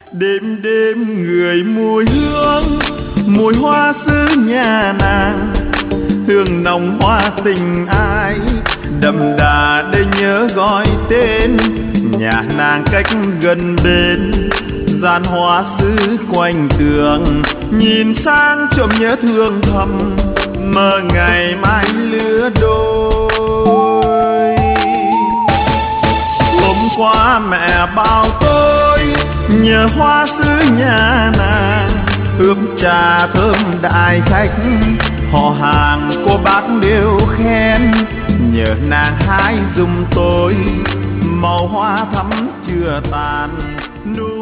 Đêm đêm người mùi hương, mùi hoa xứ nhà nàng, hương nồng hoa tình ai đậm đà để nhớ gọi tên. Nhà nàng cách gần bên, gian hoa xứ quanh tường, nhìn sang trộm nhớ thương thầm, mơ ngày mai lứa đôi. Hôm qua mẹ bảo tôi nhớ hoa xứ nhà nàng, ướp trà thơm đại khách, họ hàng cô bác đều khen. Nhớ nàng hái giùm tôi màu hoa thắm chưa tàn, nụ